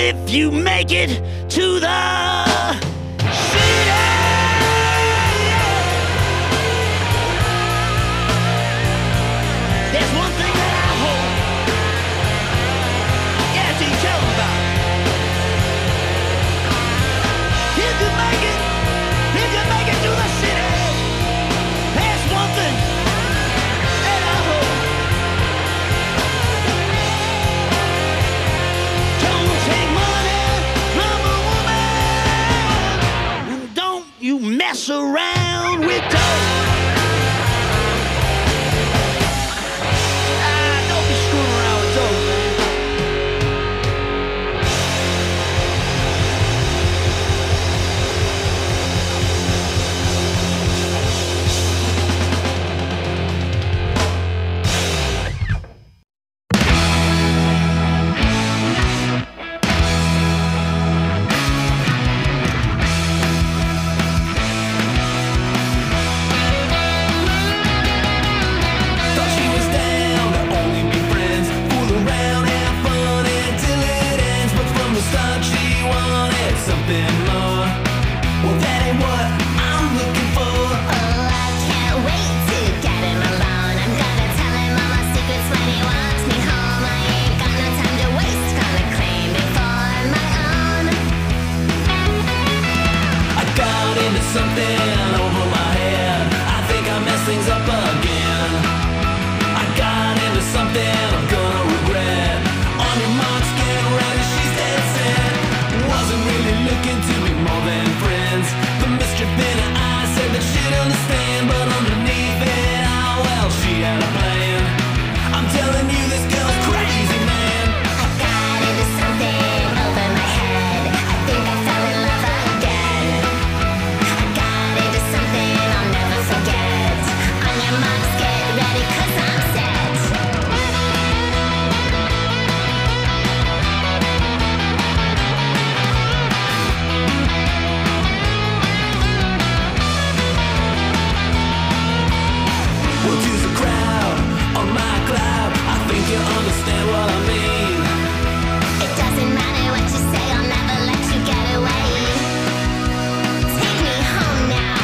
if you make it to the city. There's one thing that I hope. Yeah, so you tell them about. If you make it to the city, there's one thing that I hope. Don't take money from a woman, and don't you mess around with dough. Don't be screwing around with dough, man. Thought she was down to only be friends, fool around, have fun until it ends. But from the start she wanted something more. Well, that ain't what I'm looking for. Oh, I can't wait to get him alone. I'm gonna tell him all my secrets when he walks me home. I ain't got no time to waste, gonna claim it for my own. I got into something over my head. I think I messed things up again. I got into something I'm gonna regret. On your marks, get ready, she's dead set. Wasn't really looking to be more than friends. The mischief in her eyes said that she'd understand, but underneath it, oh well, she had a plan. I'm telling you, this girl's crazy, man. I got into something over my head. I think I fell in love again. I got into something I'll never forget. On your marks, get ready, 'cause I'm set. Well, to the crowd on my cloud, I think you understand what I mean. It doesn't matter what you say, I'll never let you get away. Take me home now.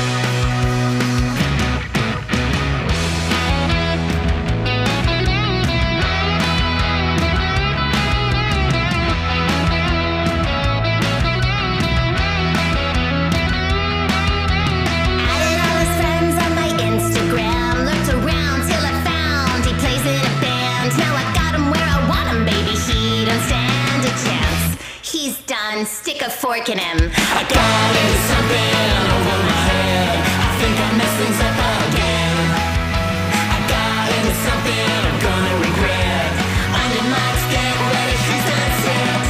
Added all his friends on my Instagram. Looked around till I found he plays in a band. Now I got him where I want him, baby. He don't stand a chance. He's done. Stick a fork in him. I got into something over my head. I think I messed things up again. I got into something I'm gonna regret. On your marks, get ready, she's done set.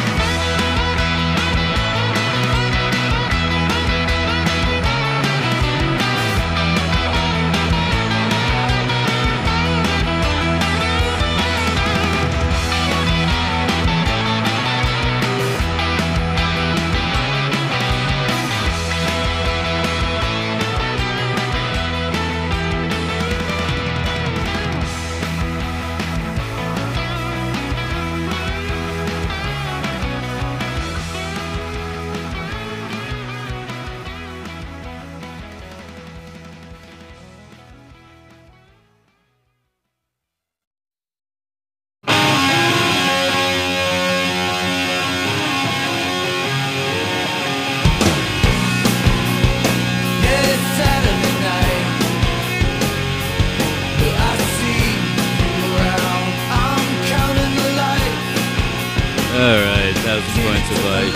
All right, 1,000 Points of Light.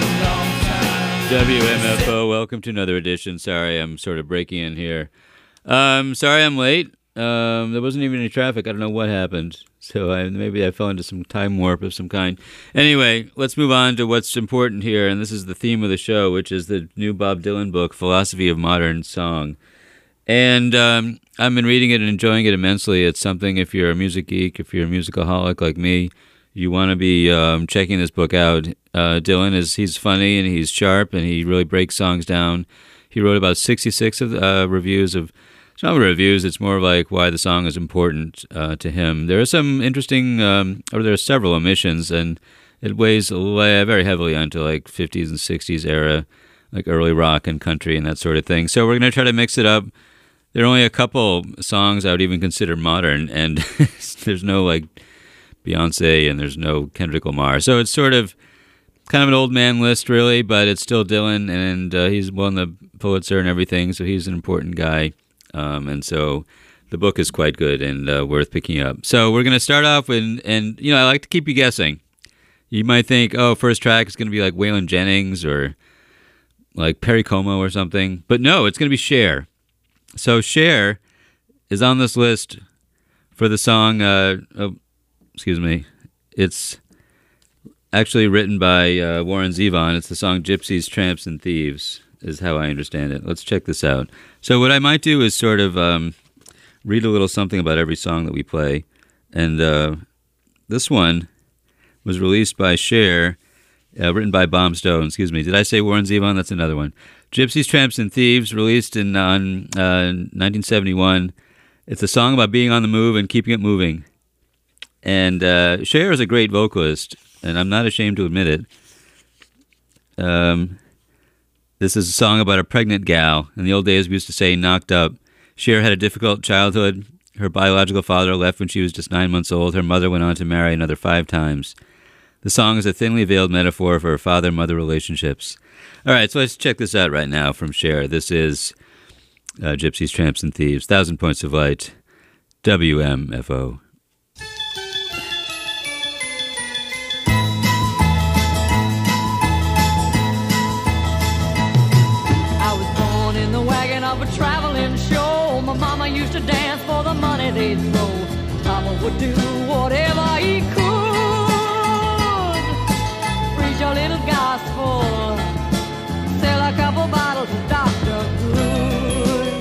WMFO, welcome to another edition. Sorry, I'm sort of breaking in here. Sorry I'm late. There wasn't even any traffic. I don't know what happened. So maybe I fell into some time warp of some kind. Anyway, let's move on to what's important here. And this is the theme of the show, which is the new Bob Dylan book, Philosophy of Modern Song. And I've been reading it and enjoying it immensely. It's something, if you're a music geek, if you're a musicaholic like me, you want to be checking this book out. Dylan, he's funny and he's sharp and he really breaks songs down. He wrote about 66 of reviews of, it's not reviews, it's more like why the song is important to him. There are some interesting, or there are several omissions, and It weighs very heavily onto like 50s and 60s era, like early rock and country and that sort of thing. So we're going to try to mix it up. There are only a couple songs I would even consider modern, and there's no like Beyonce and there's no Kendrick Lamar. So it's sort of kind of an old man list, really, but it's still Dylan, and he's won the Pulitzer and everything, so he's an important guy. And so the book is quite good and worth picking up. So we're going to start off with, and you know, I like to keep you guessing. You might think, oh, first track is going to be like Waylon Jennings or like Perry Como or something. But no, it's going to be Cher. So Cher is on this list for the song, it's actually written by Warren Zevon. It's the song Gypsies, Tramps, and Thieves, is how I understand it. Let's check this out. So what I might do is sort of read a little something about every song that we play. And this one was released by Cher, written by Bomb Stone. Did I say Warren Zevon? That's another one. Gypsies, Tramps, and Thieves, released in 1971. It's a song about being on the move and keeping it moving. And Cher is a great vocalist, and I'm not ashamed to admit it. This is a song about a pregnant gal. In the old days, we used to say knocked up. Cher had a difficult childhood. Her biological father left when she was just 9 months old. Her mother went on to marry another 5 times. The song is a thinly veiled metaphor for father-mother relationships. All right, so let's check this out right now from Cher. This is Gypsies, Tramps, and Thieves, 1,000 Points of Light, WMFO. I was born in the wagon of a traveling show. My mama used to dance for the money they'd throw. Papa would do whatever he could. Preach a little gospel. Sell a couple bottles of Dr. Good.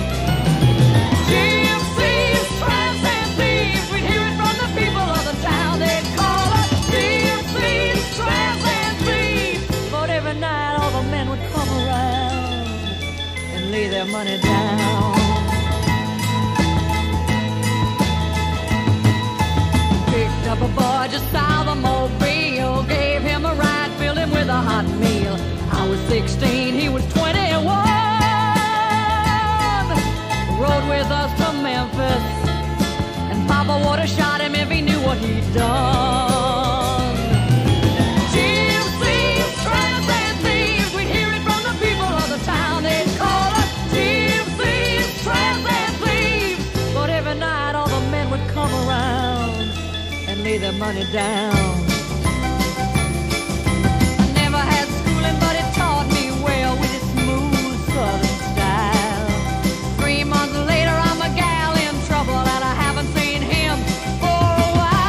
Gypsies, tramps, and thieves. We'd hear it from the people of the town. They'd call us gypsies, tramps, and thieves. But every night all the men would come around and lay their money down. Picked up a boy just south of Mobile, gave him a ride, filled him with a hot meal. I was 16, he was 21. Rode with us to Memphis, and Papa would have shot him if he knew what he'd done. Gypsies, tramps, and thieves, we'd hear it from the people of the town. They'd call us gypsies, tramps, and thieves. But every night all the men would come around and lay their money down. I never had schooling, but it taught me well with its smooth southern style. 3 months later, I'm a gal in trouble, and I haven't seen him for a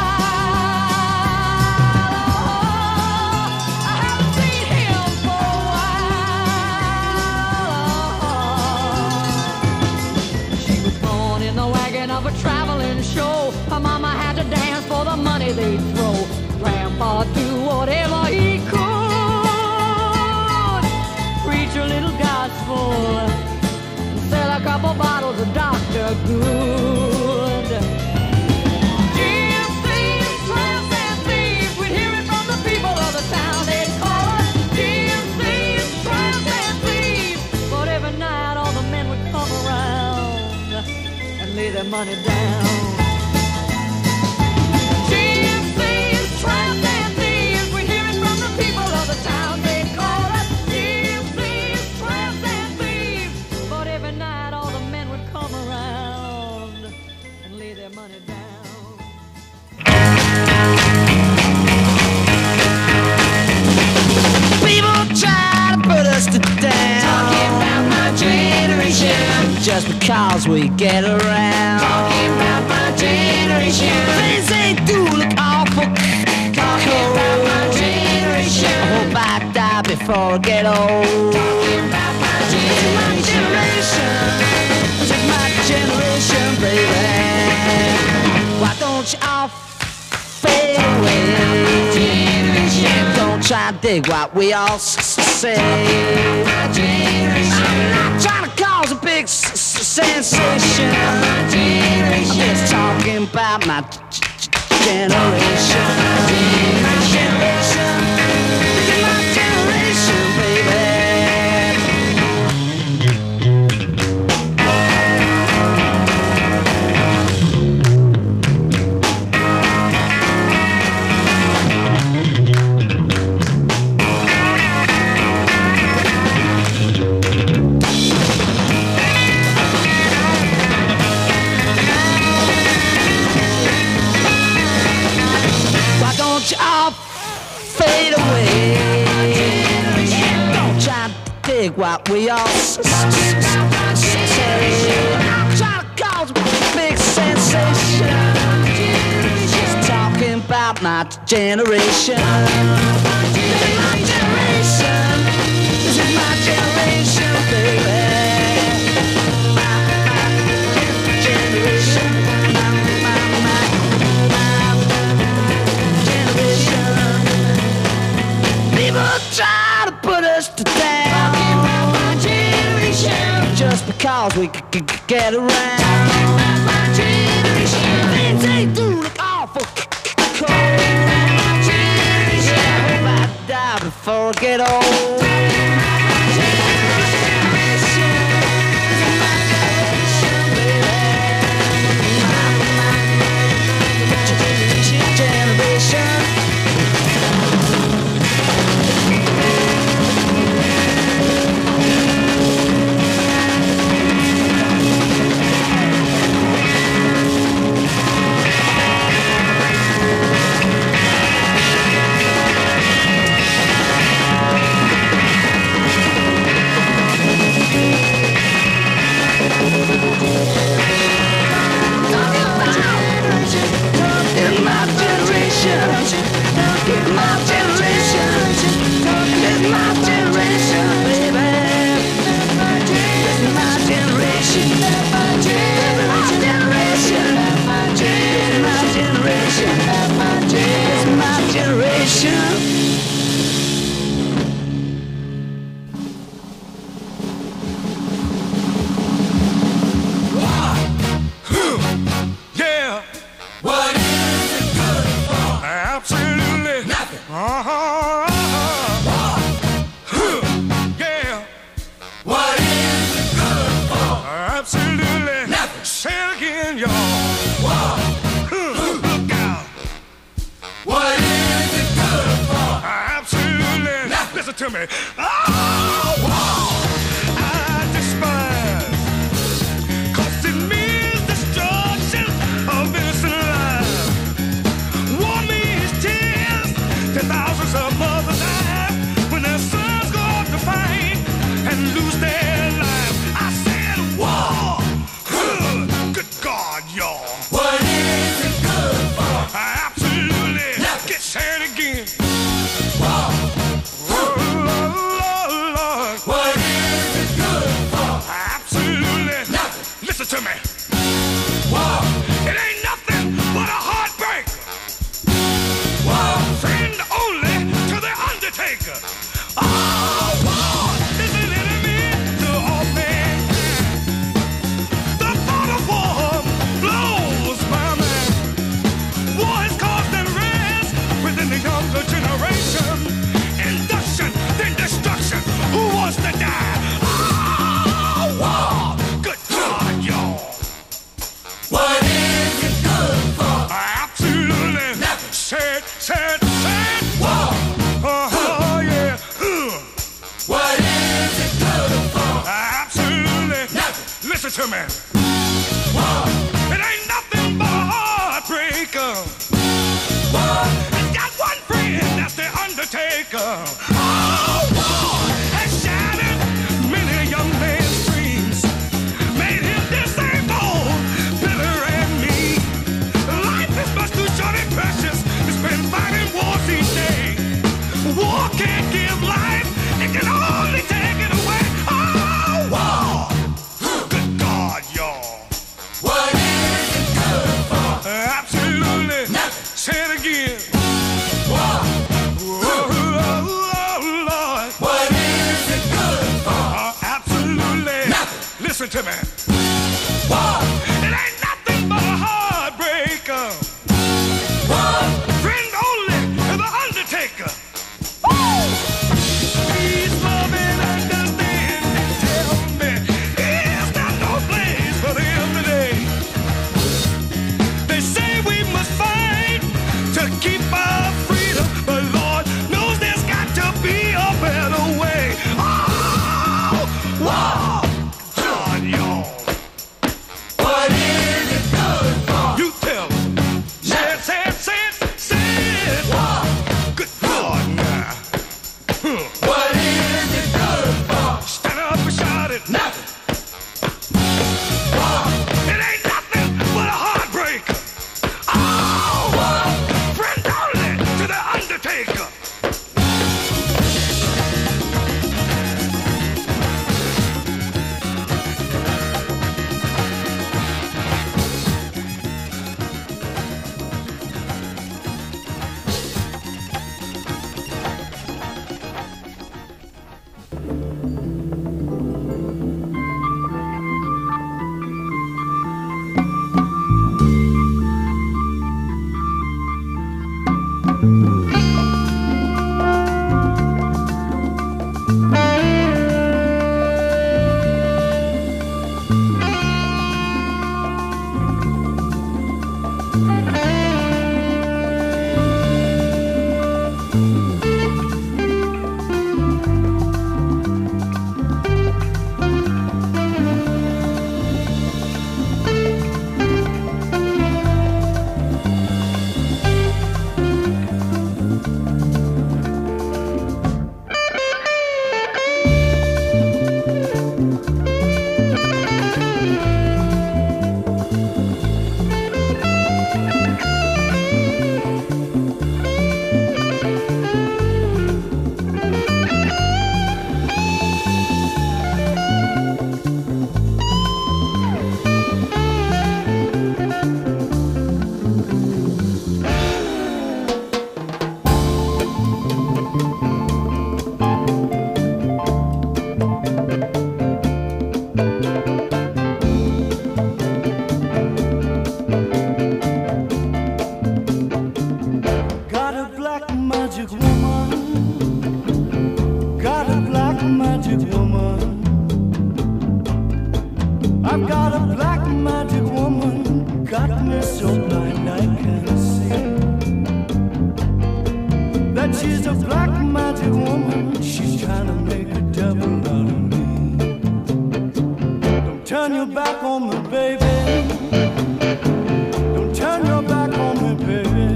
while. I haven't seen him for a while. She was born in the wagon of a traveling show. Her mama had to dance for the money they'd throw. Grandpa do whatever he could. Preach a little gospel. Sell a couple bottles of Dr. Good. Gypsies, tramps, and thieves. We'd hear it from the people of the town. They'd call us gypsies, tramps, and thieves. But every night all the men would come around and lay their money down. Gypsies, tramps, and thieves. We'd hear it from the people of the town. They'd call us gypsies, tramps, and thieves. But every night all the men would come around and lay their money down. People try to put us to down. Talking about my generation. Just because we get around. Talking about my generation. Things they do look awful. Talking about my generation. I hope I die before I get old. Talking about my generation. This is my generation, baby. Why don't you all fade away? Don't try to dig what we all say. I'm not trying to cause a big sensation. I'm just talking about my generation. My generation. what we all say. I'm trying to cause a big sensation. Just talking about my generation. This is my generation. This is my generation, baby. My generation. People try to put us to down. Talking about my generation. Just because we could get around. Talking about my generation. Things they do look awful cold. My generation. I hope I die before I get old. My generation. This is my generation, baby. My generation. Yeah. What is it good for? Absolutely nothing. Yeah. What is it good for? Absolutely nothing. Say it again, y'all. Look out. What is it good for? Absolutely nothing. Listen to me. I despise. 'Cause it means destruction of innocent lives. War means tears to thousands of mothers die when their sons go off to fight and lose their lives. I said war. Good God, y'all. What is it good for? Absolutely. Get said again. War. Lord. What is it good for? Absolutely. Nothing. Listen to me. War. It ain't nothing but a heartbreak. War. Friend only to the undertaker. Oh, war is an enemy to all mankind. The thought of war blows my mind. War has caused unrest within the younger generation. Induction, then destruction. Who wants to die? Oh, war. Good God, y'all. What is it good for? Absolutely nothing. Said. War. Yeah. What is it good for? Absolutely nothing. Listen to me. War. It ain't nothing but a heartbreaker. War. It's got one friend, that's the undertaker. Oh, war has shattered many young men's dreams. Made him disabled, bitter and mean. Life is much too short and precious to spend fighting wars each day. War can't give life, it can only take it away. Oh, war. Good God, y'all. What is it good for? Absolutely nothing. Say it again. War. Lord. What is it good for? Absolutely nothing. Listen to me. War. It ain't nothing but a heartbreaker. War. Friend only to the undertaker. Woo! Please love and understand and tell me, is there no place for them today? They say we must fight to keep our freedom, but Lord knows there's got to be a better way. Oh, war! God, y'all. black magic woman, got me so blind I can't see. That she's a black magic woman, she's trying to make a devil out of me. Don't turn your back on me, baby. Don't turn your back on me, baby.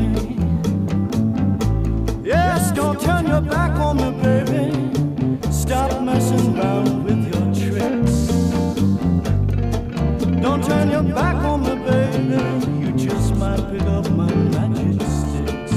Yes, don't turn your back on me, baby. Stop messing around with your tricks. Don't turn your back on me, baby. You just might pick up my magic sticks.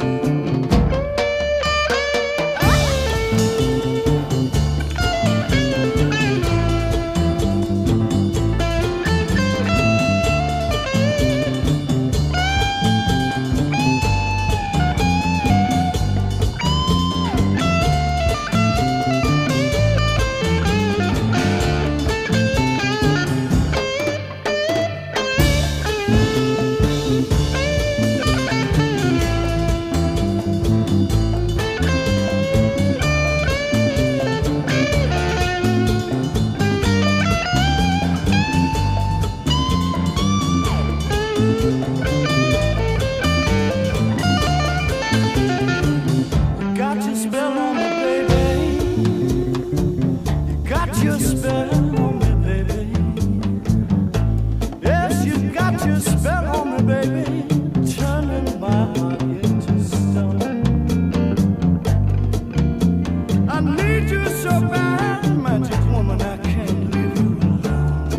Got your spell on me, baby. You got your spell on me, baby. Yes, you got your spell on me, baby. Turning my heart into stone. I need you so bad, magic woman, I can't leave you alone.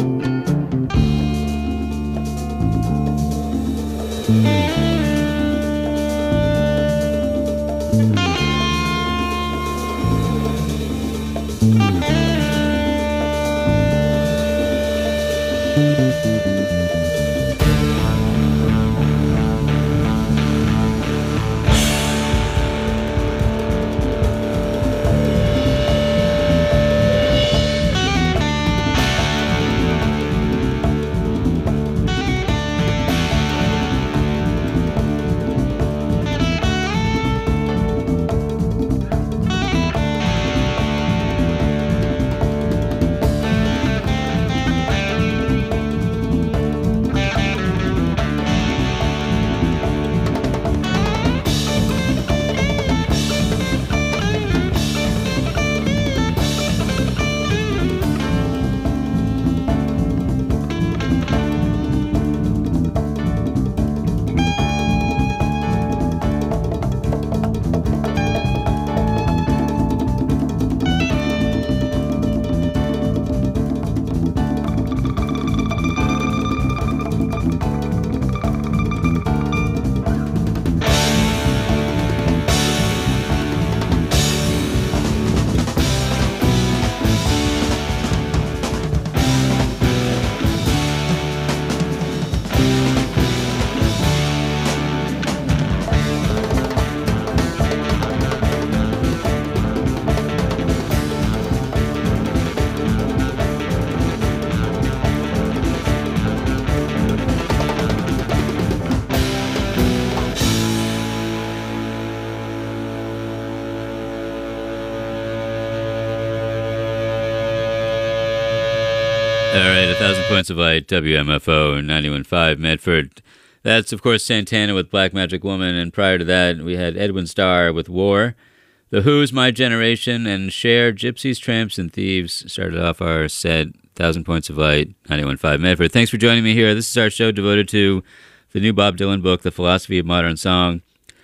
All right, 1,000 Points of Light, WMFO 91.5 Medford. That's, of course, Santana with Black Magic Woman, and prior to that, we had Edwin Starr with War. The Who's My Generation and Cher, Gypsies, Tramps, and Thieves started off our set, 1,000 Points of Light, 91.5 Medford. Thanks for joining me here. This is our show devoted to the new Bob Dylan book, The Philosophy of Modern Song.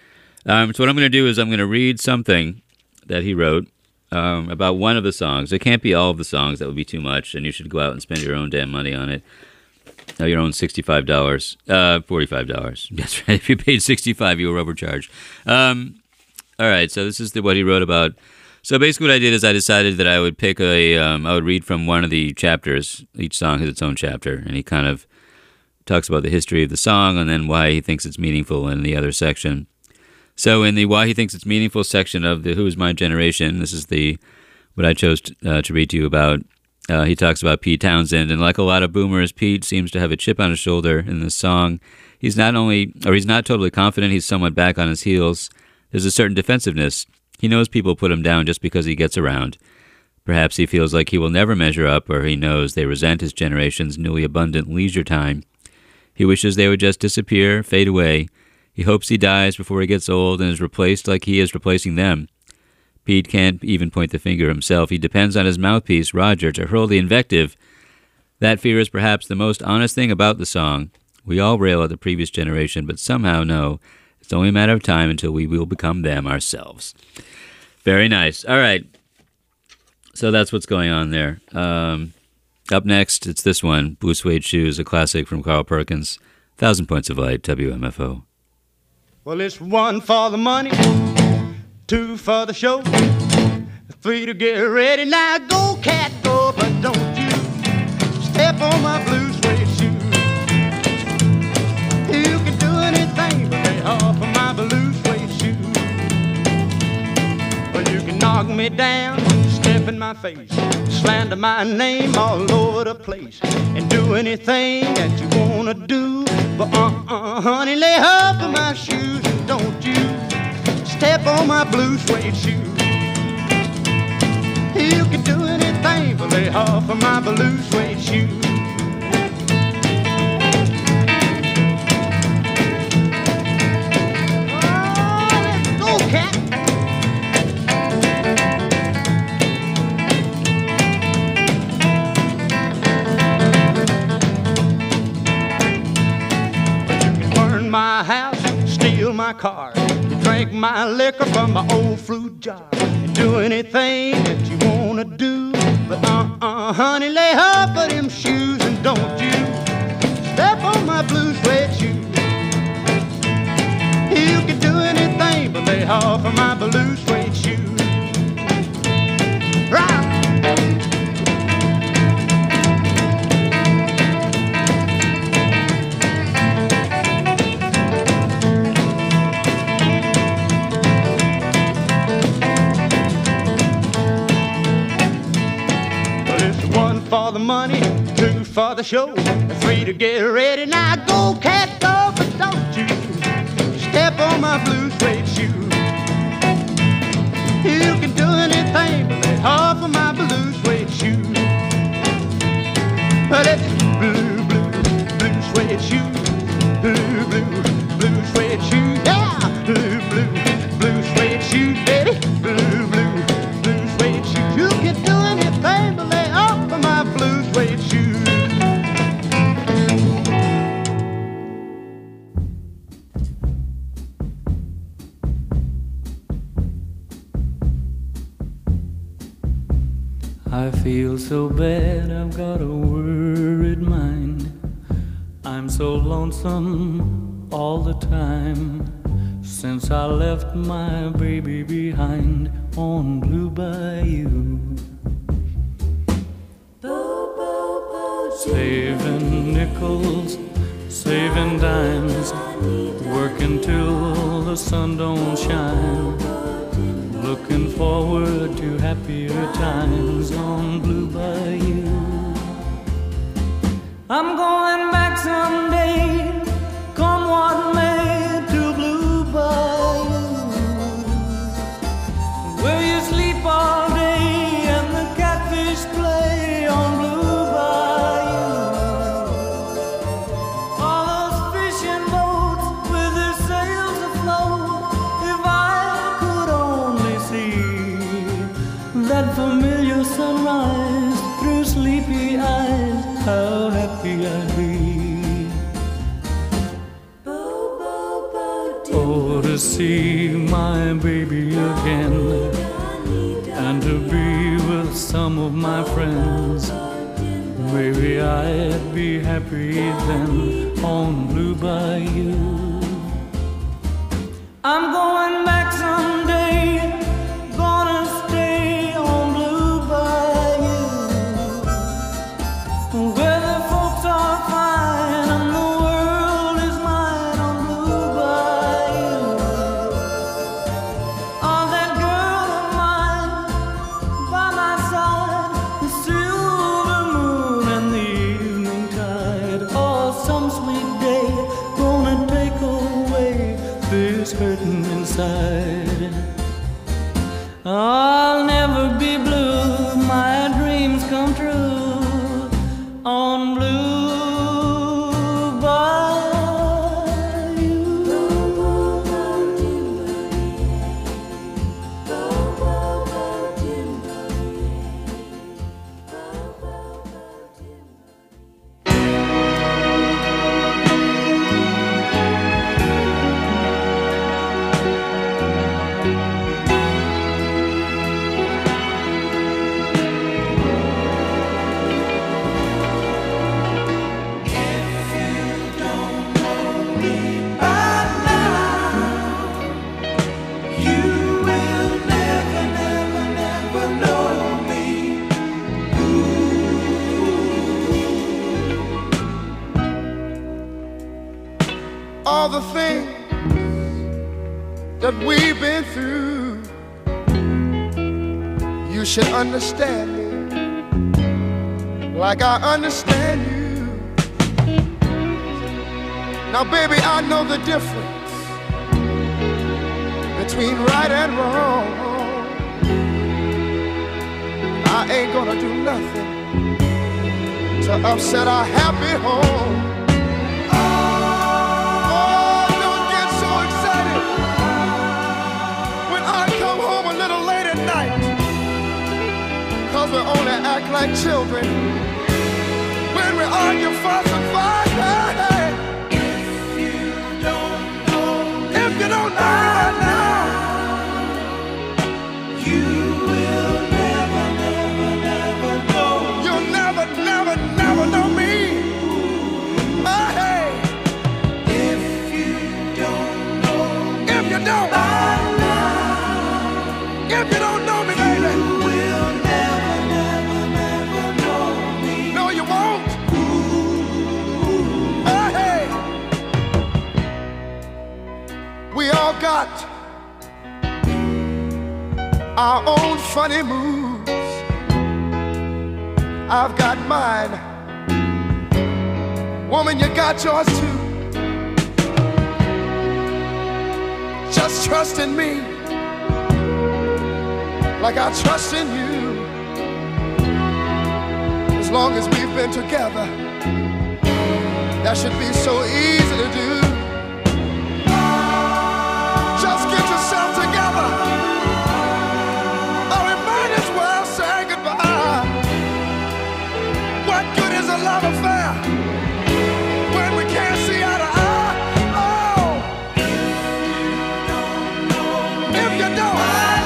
So what I'm going to do is I'm going to read something that he wrote about one of the songs. It can't be all of the songs. That would be too much, and you should go out and spend your own damn money on it. Your own $65, $45. That's right. If you paid $65, you were overcharged. All right, so this is what he wrote about. So basically what I did is I decided that I would pick I would read from one of the chapters. Each song has its own chapter, and he kind of talks about the history of the song and then why he thinks it's meaningful in the other section. So in the why he thinks it's meaningful section of the Who's My Generation, this is what I chose to read to you about. He talks about Pete Townsend, and like a lot of boomers, Pete seems to have a chip on his shoulder in this song. He's not totally confident, he's somewhat back on his heels. There's a certain defensiveness. He knows people put him down just because he gets around. Perhaps he feels like he will never measure up, or he knows they resent his generation's newly abundant leisure time. He wishes they would just disappear, fade away. He hopes he dies before he gets old and is replaced like he is replacing them. Pete can't even point the finger himself. He depends on his mouthpiece, Roger, to hurl the invective. That fear is perhaps the most honest thing about the song. We all rail at the previous generation, but somehow know it's only a matter of time until we will become them ourselves. Very nice. All right. So that's what's going on there. Up next, it's this one, Blue Suede Shoes, a classic from Carl Perkins. 1,000 Points of Light, WMFO. Well, it's 1 for the money, 2 for the show, 3 to get ready. Now go, cat, go, but don't you step on my blue suede shoes. You can do anything but lay off of my blue suede shoes. Well, you can knock me down, step in my face, slander my name all over the place, and do anything that you wanna do. But honey, lay off of my shoes and don't you step on my blue suede shoes. You can do anything but lay off of my blue suede shoes. Oh, let's go, cat. My house, steal my car, you drink my liquor from my old fruit jar, and do anything that you wanna do. But honey, lay off of them shoes and don't you step on my blue suede shoes. You can do anything but lay off of my blue suede shoes. Right. For the money, 2 for the show, 3 to get ready. Now go, cat, go, but don't you step on my blue suede shoes. You can do anything but lay off of my blue suede shoes. Well, it's blue, blue, blue suede shoes. Blue, blue, blue suede shoes. Yeah, blue, blue, blue suede shoes, baby. Blue, blue, blue suede shoes. You can do anything but lay off of my blue suede shoes. I feel so bad, I've got a worried mind. I'm so lonesome all the time, since I left my baby behind on Blue Bayou. Saving nickels, saving dimes, working till the sun don't shine, looking forward to happier times on Blue Bayou. I'm going back someday, come what may, to Blue Bayou, where you sleep all day and the catfish play on Blue Bayou. All those fishing boats with their sails afloat, if I could only see that familiar sunrise through sleepy eyes, how happy I'd be. Oh, to see my baby again, and to be with some of my friends. Maybe I'd be happy then on Blue Bayou. I'm going back someday, gonna stay on Blue Bayou, where the folks are fine and the world is mine on Blue Bayou. Oh, that girl of mine by my side, the silver moon and the evening tide. Oh, some sweet day gonna take away this hurting inside. I'll never be blue, my come true on Blue Bayou. All the things that we've been through, you should understand me like I understand you. Now, baby, I know the difference between right and wrong. I ain't gonna do nothing to upset our happy home. We only act like children when we argue, fuss, and fight. Hey, if you don't know right now, you will never know. You'll never know me. Hey, if you don't know me, baby. We all got our own funny moves. I've got mine. Woman, you got yours too. Just trust in me like I trust in you. As long as we've been together, that should be so easy to do. Just get yourself together, or we might as well say goodbye. What good is a love affair when we can't see eye to eye? Oh, if you don't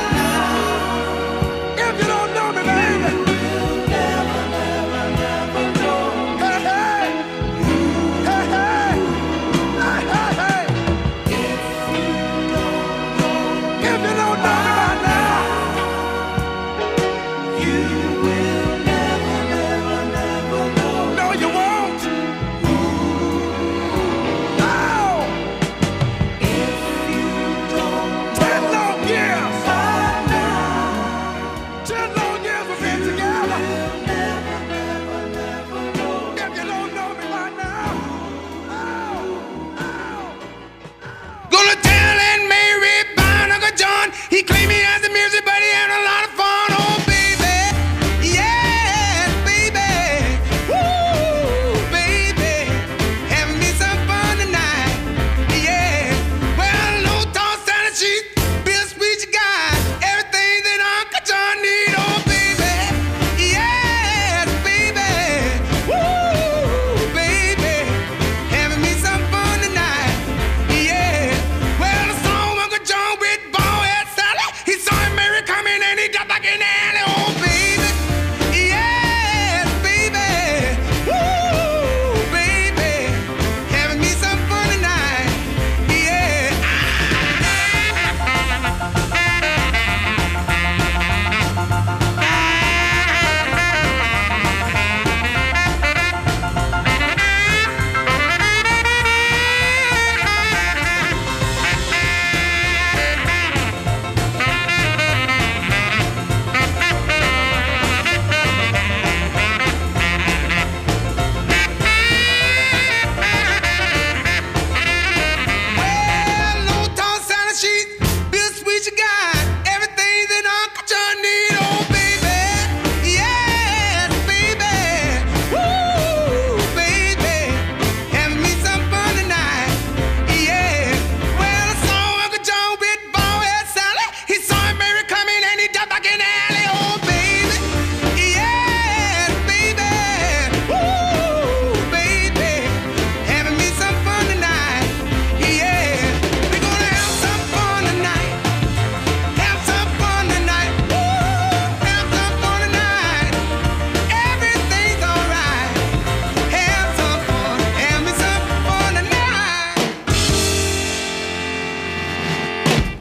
know me, baby, you'll never know. Hey, hey, hey, hey.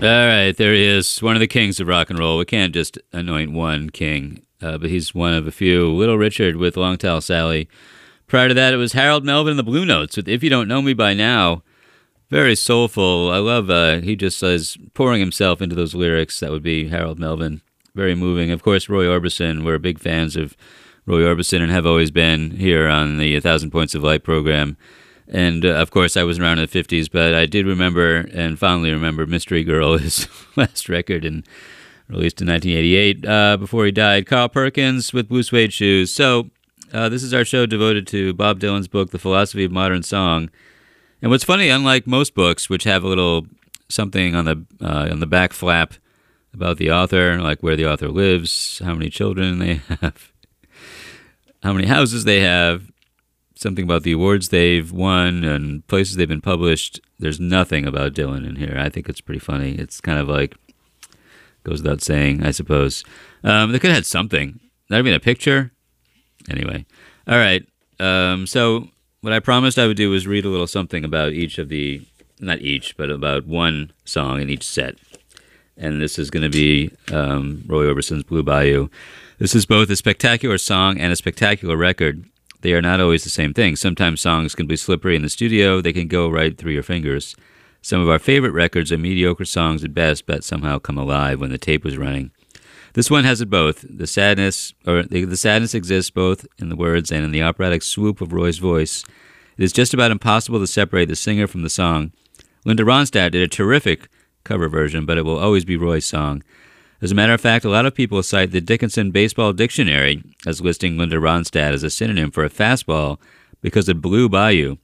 All right, there he is, one of the kings of rock and roll. We can't just anoint one king, but he's one of a few. Little Richard with Long Tall Sally. Prior to that, it was Harold Melvin and the Blue Notes with If You Don't Know Me By Now. Very soulful. I love, he just is pouring himself into those lyrics. That would be Harold Melvin. Very moving. Of course, Roy Orbison. We're big fans of Roy Orbison and have always been here on the 1,000 Points of Light program. And, of course, I was around in the 50s, but I did remember and fondly remember Mystery Girl, his last record, released in 1988 before he died. Carl Perkins with Blue Suede Shoes. So this is our show devoted to Bob Dylan's book, The Philosophy of Modern Song. And what's funny, unlike most books, which have a little something on the back flap about the author, like where the author lives, how many children they have, how many houses they have, something about the awards they've won and places they've been published. There's nothing about Dylan in here. I think it's pretty funny. It's kind of like, goes without saying, I suppose. They could have had something. Not even a picture. Anyway. All right. So what I promised I would do was read a little something about each of the, not each, but about one song in each set. And this is going to be Roy Orbison's Blue Bayou. This is both a spectacular song and a spectacular record. They are not always the same thing. Sometimes songs can be slippery in the studio. They can go right through your fingers. Some of our favorite records are mediocre songs at best, but somehow come alive when the tape was running. This one has it both. The sadness exists both in the words and in the operatic swoop of Roy's voice. It is just about impossible to separate the singer from the song. Linda Ronstadt did a terrific cover version, but it will always be Roy's song. As a matter of fact, a lot of people cite the Dickinson Baseball Dictionary as listing Linda Ronstadt as a synonym for a fastball because of Blue Bayou.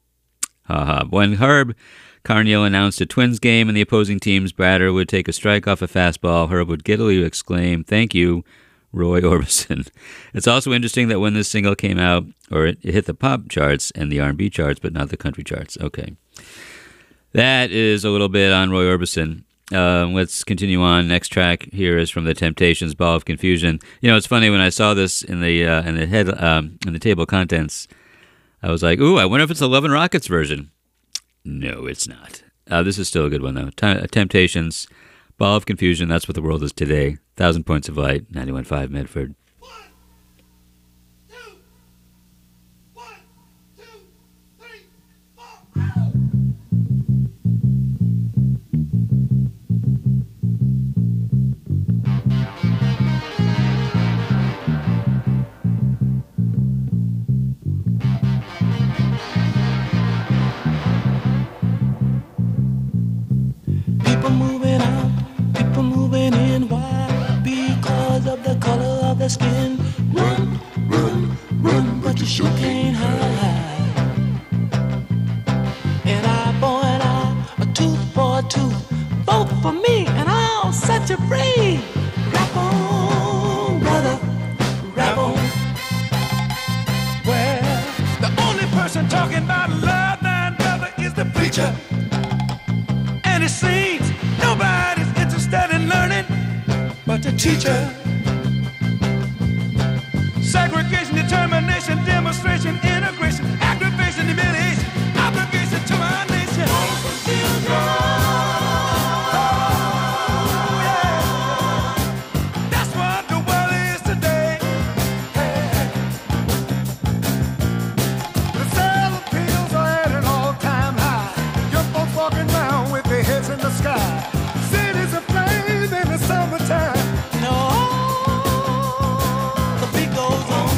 When Herb Carneal announced a Twins game and the opposing team's batter would take a strike off a fastball, Herb would giddily exclaim, "Thank you, Roy Orbison." It's also interesting that when this single came out, or it hit the pop charts and the R&B charts, but not the country charts. Okay. That is a little bit on Roy Orbison. Let's continue on. Next track here is from the Temptations, "Ball of Confusion." You know, it's funny when I saw this in the table of contents. I was like, "Ooh, I wonder if it's a Love and Rockets version." No, it's not. This is still a good one though. Temptations, "Ball of Confusion." That's what the world is today. 1,000 Points of Light, 91.5 Medford. People moving out, people moving in. Why? Because of the color of their skin. Run, run, run, but you sure can't hide. An eye for an eye, a tooth for a tooth. Vote for me and I'll set you free. Rap on, brother, rap on. Well, the only person talking about love, man, brother, is the preacher. And it seems nobody's interested in learning but the teacher. Segregation, determination, demonstration, integration, aggravation, humiliation, obligation to our nation. That's what the world is today. The sale of pills are at an all-time high. Young folks walking around with their heads in the sky. Cities aflame in the summertime. No, the beat goes on.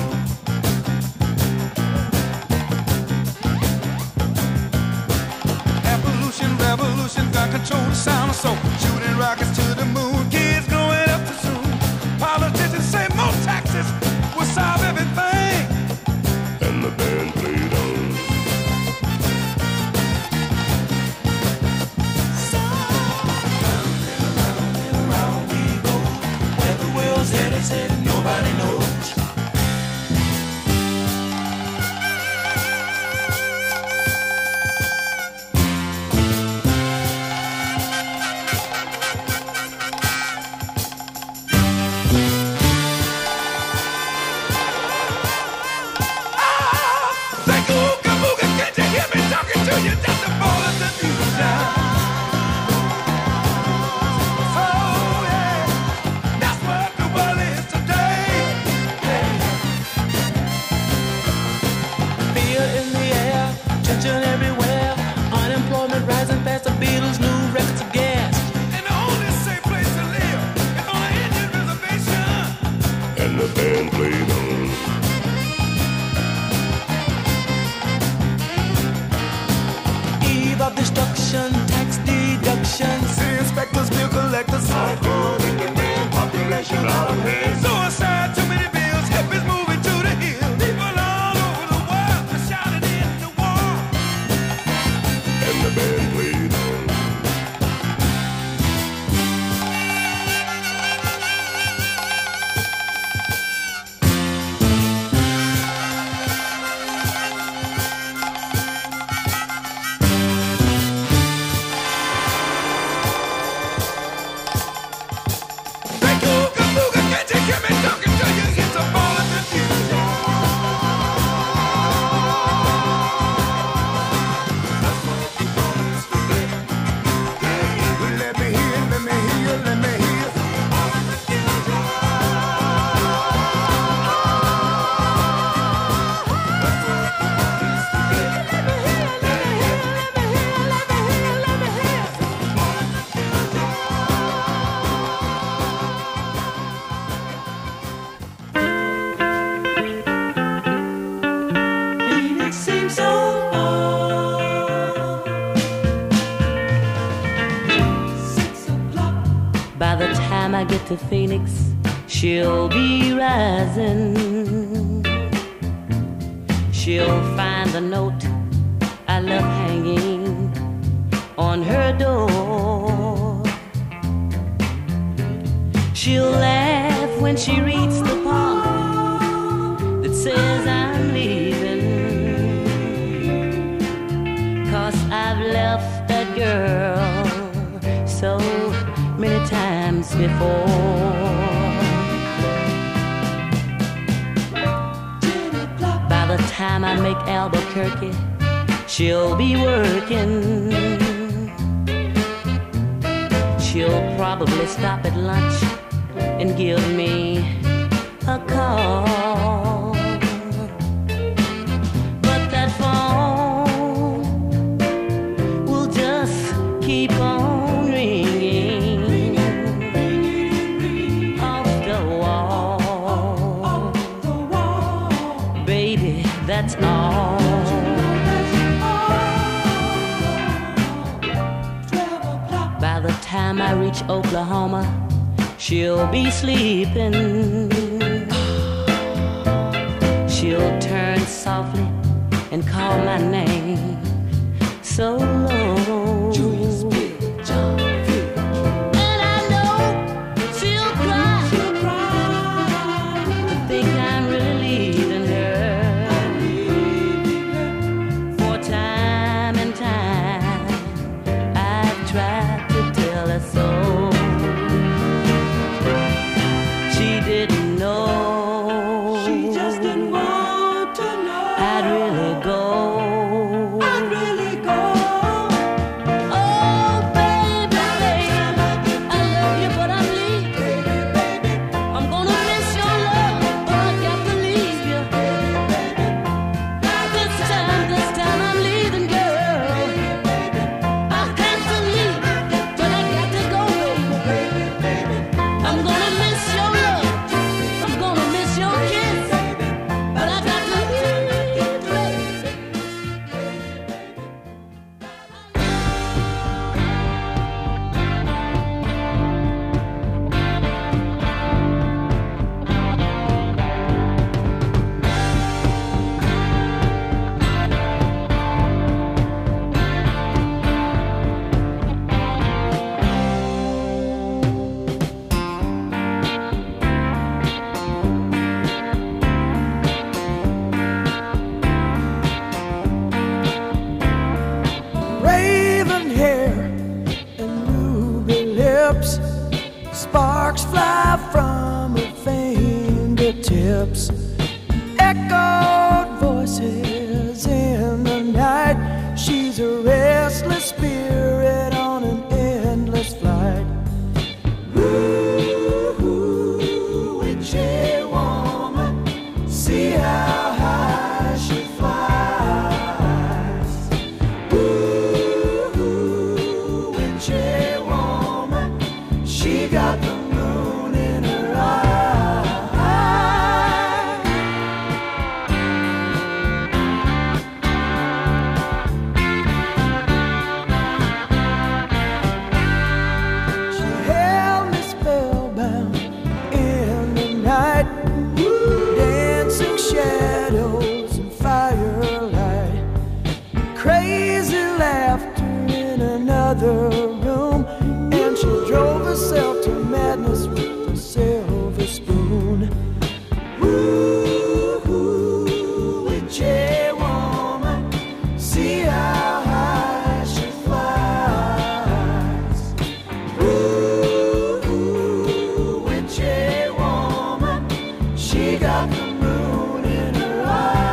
Evolution, revolution, gun control the sound of soul. Shooting rockets to the moon, kids growing up too soon. Politicians say more taxes will solve everything. And the band played on. Said nobody knows. construction, tax deductions. City inspectors, bill collectors, hardcore demand, population out of hand. Suicide, too many bills, hippies moving to the hills. People all over the world are shouting in the war. And the band played on. By the time I get to Phoenix, she'll be rising. She'll find the note I left hanging on her door. She'll laugh when she reads the part that says I'm leaving, 'cause I've left that girl so many times before. By the time I make Albuquerque, she'll be working. She'll probably stop at lunch and give me a call. But that phone will just keep on ringing off the wall. Baby, that's all. By the time I reach Oklahoma, she'll be sleeping. She'll turn softly and call my name so low. Julius B. John V. And I know she'll cry to think I'm really leaving her. For time and time I've tried to tell her so. She didn't know. She just didn't want to know. I'd really go. I'd really go. Oh, baby, baby, I love you, but I'm leaving. I'm gonna miss your love, but I got to leave you. This time I'm leaving, girl. I have to leave, but I got to go, baby. I'm gonna miss your love. I'm gonna miss your kiss, but I got to leave, baby. Raven hair and ruby lips, sparks fly from her fingertips. Echoed voices in the night. She's a restless spirit on an endless flight. Ooh, witchy woman, see how high she flies. Ooh, witchy woman, she got the moon in her eye. crazy laughter in another room, and she drove herself to madness with a silver spoon. Ooh, witchy woman, see how high she flies. Ooh, witchy woman, she got the moon in her eye.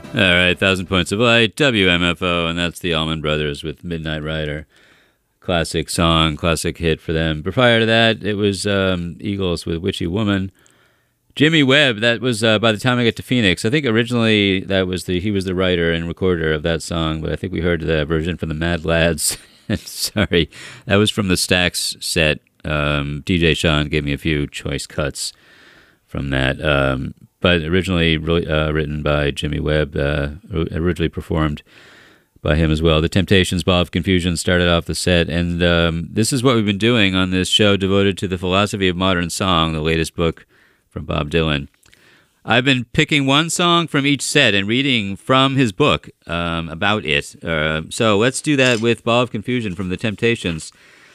All right, 1,000 Points of Light, WMFO, and that's the Allman Brothers with Midnight Rider. Classic song, classic hit for them. But prior to that, it was Eagles with Witchy Woman. Jimmy Webb, that was By the Time I Get to Phoenix. I think originally he was the writer and recorder of that song, but I think we heard the version from the Mad Lads. Sorry, that was from the Stax set. DJ Sean gave me a few choice cuts from that. But originally written by Jimmy Webb, originally performed by him as well. The Temptations' Ball of Confusion started off the set, and this is what we've been doing on this show devoted to the philosophy of modern song, the latest book from Bob Dylan. I've been picking one song from each set and reading from his book about it. So let's do that with Ball of Confusion from the Temptations.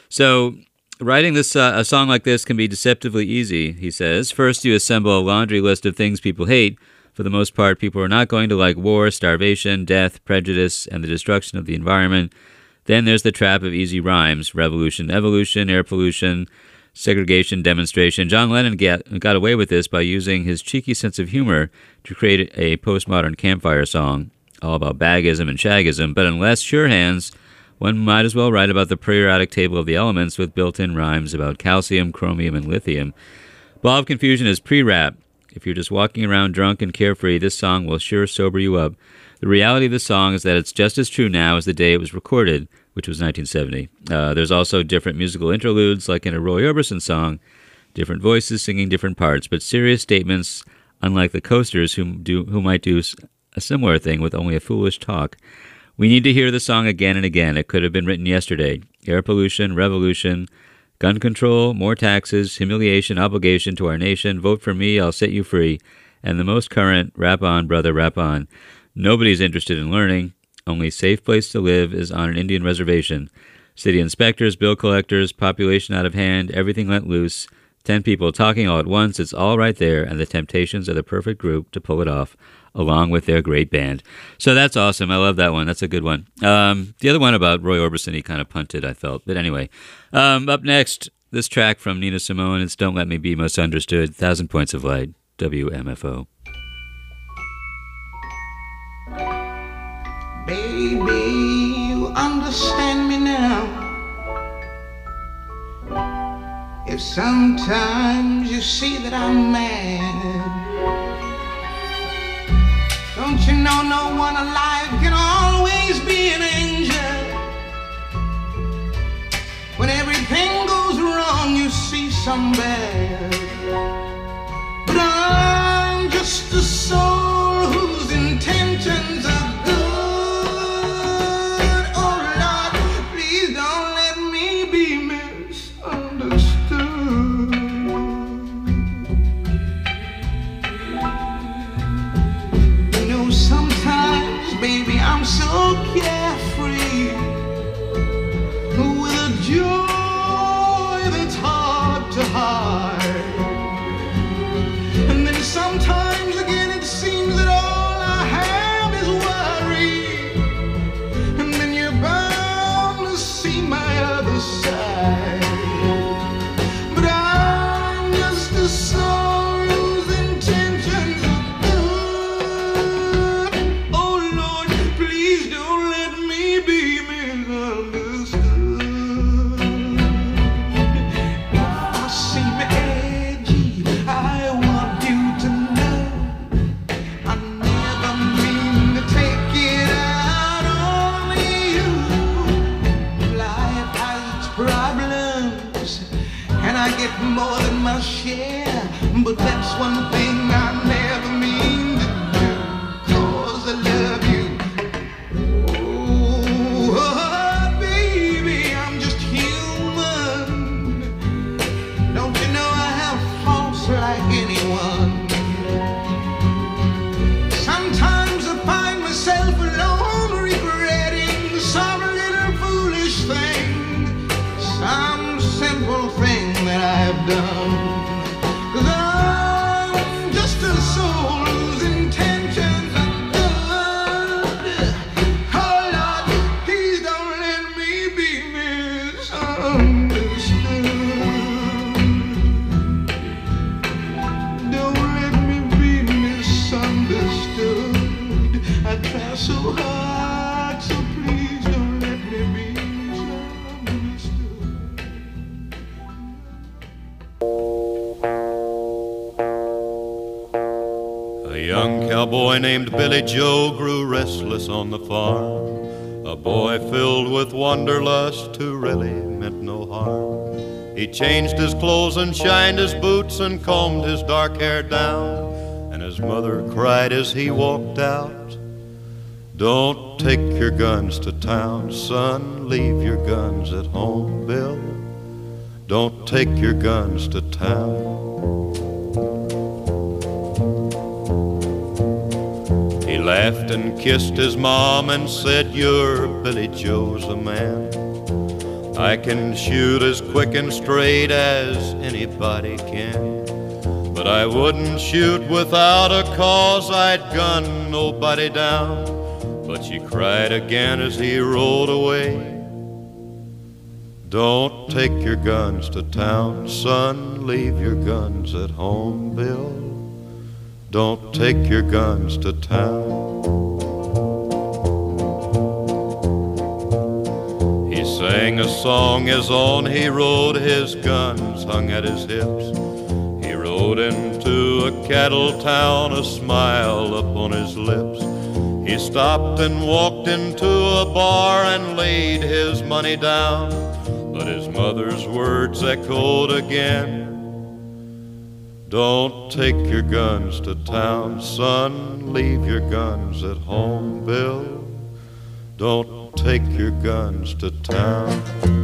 So writing this a song like this can be deceptively easy, he says. First, you assemble a laundry list of things people hate. For the most part, people are not going to like war, starvation, death, prejudice, and the destruction of the environment. Then there's the trap of easy rhymes: revolution, evolution, air pollution, segregation, demonstration. John Lennon got away with this by using his cheeky sense of humor to create a postmodern campfire song, all about bagism and shagism. But unless sure hands, one might as well write about the periodic table of the elements with built-in rhymes about calcium, chromium, and lithium. Ball of Confusion is pre-rap. If you're just walking around drunk and carefree, this song will sure sober you up. The reality of the song is that it's just as true now as the day it was recorded, which was 1970. There's also different musical interludes, like in a Roy Orbison song, different voices singing different parts, but serious statements, unlike the Coasters, who might do a similar thing with only a foolish talk. We need to hear the song again and again. It could have been written yesterday. Air pollution, revolution, gun control, more taxes, humiliation, obligation to our nation, vote for me, I'll set you free, and the most current, rap on, brother, rap on. Nobody's interested in learning. Only safe place to live is on an Indian reservation. City inspectors, bill collectors, population out of hand, everything let loose. 10 people talking all at once, it's all right there, and the Temptations are the perfect group to pull it off, along with their great band. So that's awesome. I love that one. That's a good one. The other one about Roy Orbison, he kind of punted, I felt. But anyway, up next, this track from Nina Simone, it's Don't Let Me Be Misunderstood, 1,000 Points of Light, WMFO. Baby, you understand me now. If sometimes you see that I'm mad, don't you know no one alive can always be an angel? When everything goes wrong, you see some bad. But I'm just a soul whose intentions are good. Oh Lord, please don't let me be misunderstood. You know, sometimes, baby, I'm so carefree, with a joy that's hard to hide. A young cowboy named Billy Joe grew restless on the farm, a boy filled with wanderlust who really meant no harm. He changed his clothes and shined his boots and combed his dark hair down, and his mother cried as he walked out, "Don't take your guns to town, son, leave your guns at home, Bill. Don't take your guns to town." He laughed and kissed his mom and said, "You're Billy Joe's a man. I can shoot as quick and straight as anybody can, but I wouldn't shoot without a cause, I'd gun nobody down." But she cried again as he rode away, "Don't take your guns to town, son, leave your guns at home, Bill. Don't take your guns to town." He sang a song as on he rode, his guns hung at his hips. He rode into a cattle town, a smile upon his lips. He stopped and walked into a bar and laid his money down, but his mother's words echoed again, "Don't take your guns to town, son, leave your guns at home, Bill. Don't take your guns to town."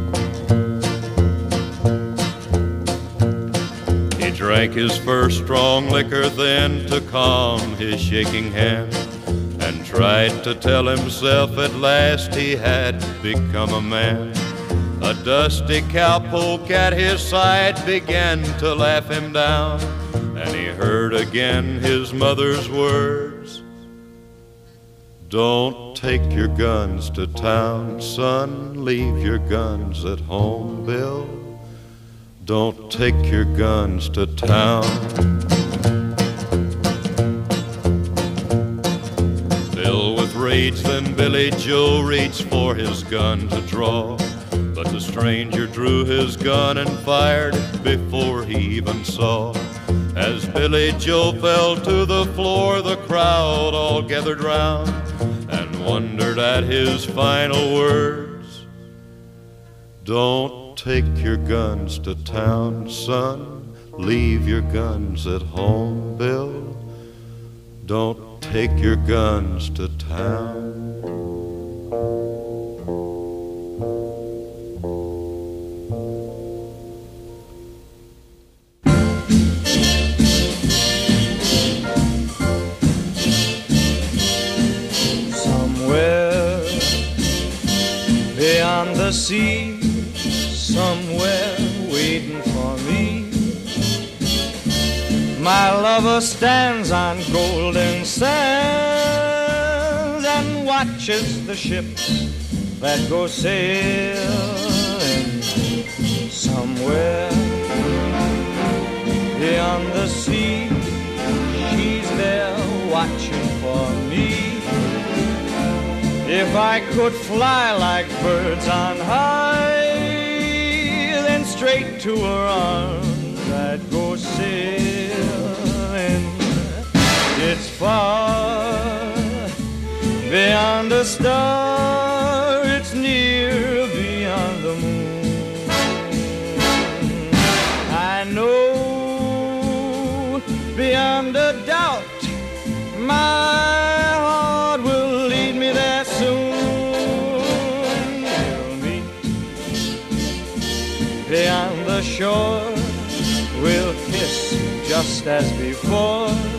He drank his first strong liquor then to calm his shaking hand, and tried to tell himself at last he had become a man. A dusty cowpoke at his side began to laugh him down, and he heard again his mother's words, "Don't take your guns to town, son, leave your guns at home, Bill. Don't take your guns to town." Filled with rage, then Billy Joe reached for his gun to draw, but the stranger drew his gun and fired before he even saw. As Billy Joe fell to the floor, the crowd all gathered round and wondered at his final words, "Don't take your guns to town, son, leave your guns at home, Bill. Don't take your guns to town." Somewhere beyond the sea, somewhere waiting for me, my lover stands on golden sands and watches the ships that go sailing. Somewhere beyond the sea, she's there watching for me. If I could fly like birds on high, then straight to her arms I'd go sailing. It's far beyond a star, it's near beyond the moon. I know beyond a doubt my heart will lead me there soon. We'll meet beyond the shore, we'll kiss just as before.